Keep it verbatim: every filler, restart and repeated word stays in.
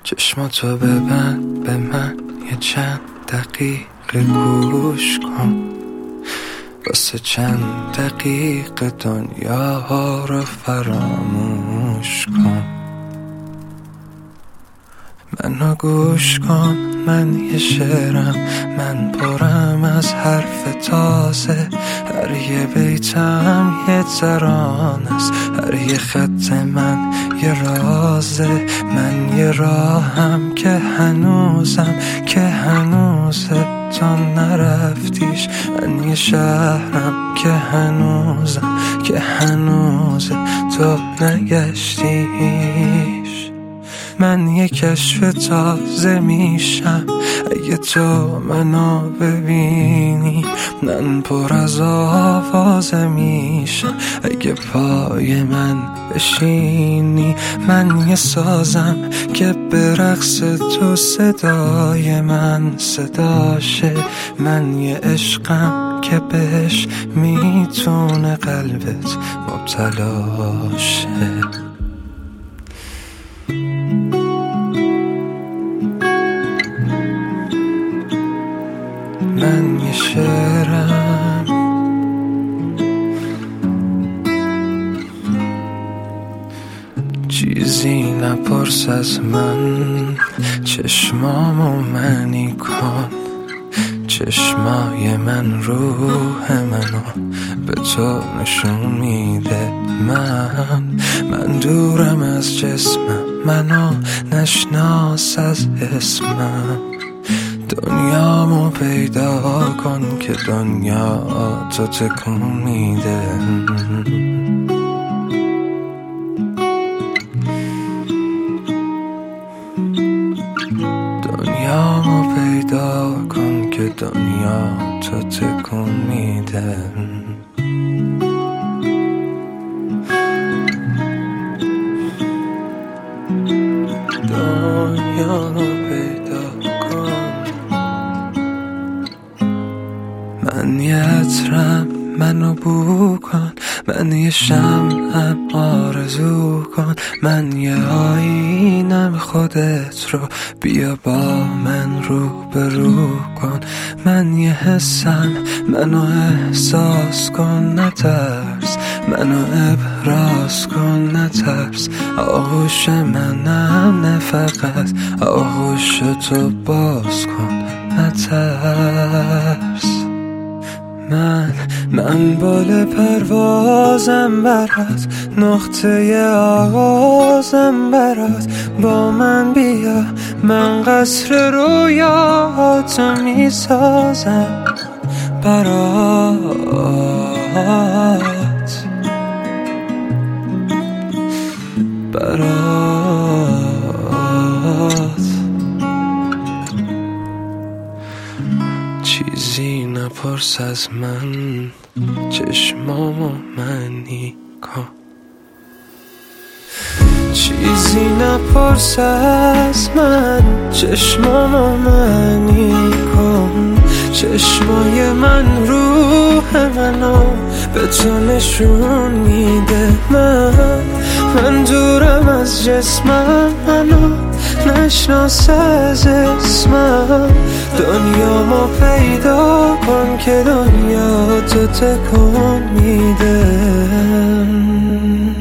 چشماتو ببند به من یه چند دقیقه گوش کن، واسه چند دقیقه دنیا رو فراموش کن. منو گوش کن، من یه شعرم، من پرم از حرف تازه. هر یه بیتم یه ترانه است، هر یه خط من یه رازه. من یه راهم که هنوزم که هنوزه تو نرفتیش. من یه شهرم که هنوزم که هنوزه تو نگشتیش. من یه کشف تازه میشم اگه تو منو ببینی. من پر از آوازه میشم اگه پای من بشینی. من یه سازم که به رقص تو صدای من صداشه. من یه عشقم که بهش میتونه قلبت مبتلا شه. من یه شعرم، چیزی نپرس از من. چشمامو منی کن، چشمای من روح منو به تو نشون میده. من من دورم از جسمم، منو نشناس از اسمم. دنیامو پیدا کن که دنیا تو تکون میده. دنیامو پیدا کن که دنیا تو تکون میده. دنیامو پیدا کن. من یه عطرم، منو بو کن. من یه شمعم، آرزو کن. من یه آینم، خودت رو بیا با من رو به رو کن. من یه حسم، منو احساس کن نترس. منو ابراز کن نترس. آغوش منم نه فقط، آغوش تو باز کن نترس. من من بال پروازم برات، نقطه آغازم برات. با من بیا، من قصر رویاتو میسازم برات برات. چیزی نپرس از من، چشمامو منی کن. چیزی نپرس از من، چشمامو منی کن. چشمای من روح منو به تو نشون میده. من من دورم از جسمم، منو نشناس از اسمم. دنیامو پیدا کن که دنیا تو تکون میده.